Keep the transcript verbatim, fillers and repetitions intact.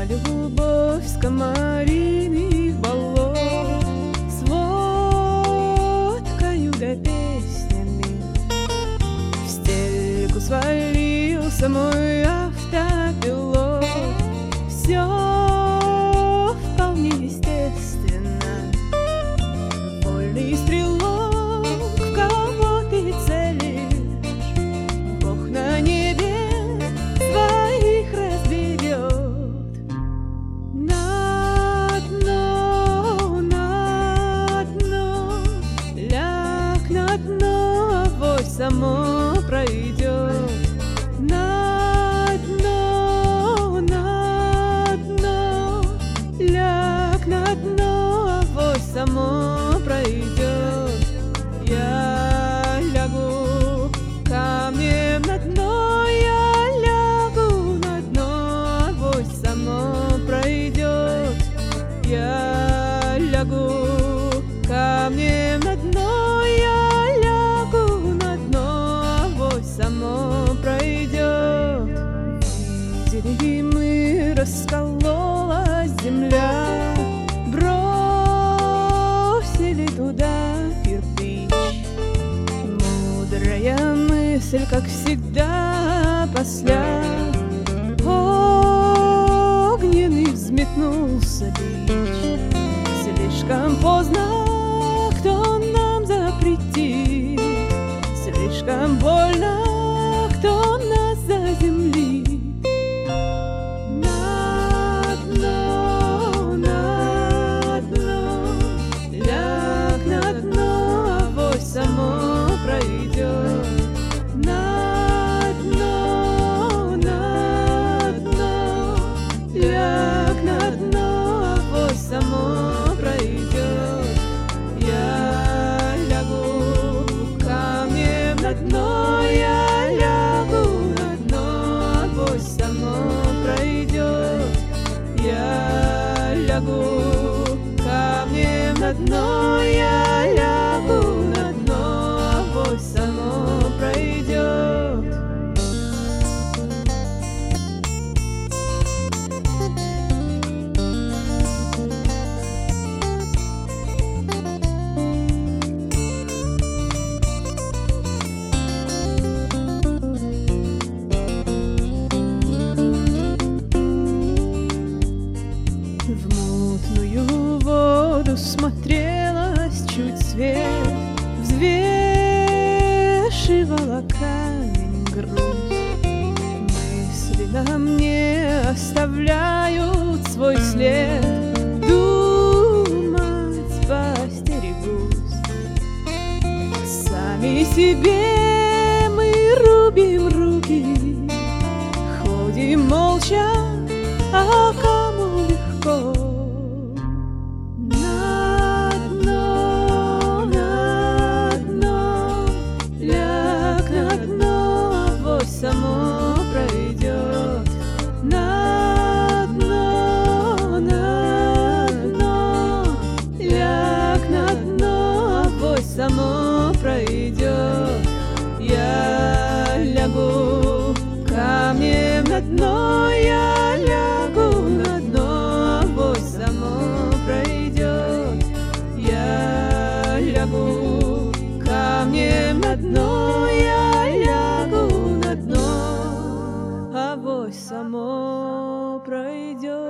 любовь с комариных болот, с водкою да песнями. В стельку свалился мой автопилот. Все вполне естественно. Вольный стрелок, в кого ты целишь, Бог на небе своих разберет. На дно, на дно, ляг на дно, авось само пройдет. На дно, на дно, ляг на дно, авось само пройдет. Я лягу камнем на дно, я лягу на дно, авось само пройдет. Я лягу камнем на дно, я лягу на дно, авось само пройдет. Видели мы, раскололась земля, бросили туда кирпич. Мудрая мысль, как всегда, после огненный взметнулся бич. Слишком поздно, кто нам запретит, слишком больно, кто нас заземлит. На дно, на дно, ляг на дно, авось само пройдет. На дно, на дно, ляг на дно, авось само пройдет. Я лягу камнем на дно, я лягу на дно, авось само пройдет. Я лягу камнем на дно, я лягу на дно, авось само пройдет. В мутную воду смотрелась чуть свет, взвешивала камень груз. Мысли на мне оставляют свой след, думать постерегусь. Сами себе мы рубим руки, ходим молча, а кому легко. На дно, на дно, ляг на дно, авось само пройдет. На дно, на дно, ляг на дно, авось само пройдет. Я лягу камнем на дно, я лягу на дно, авось само пройдет. Я лягу камнем на дно, я лягу на дно, авось само пройдет.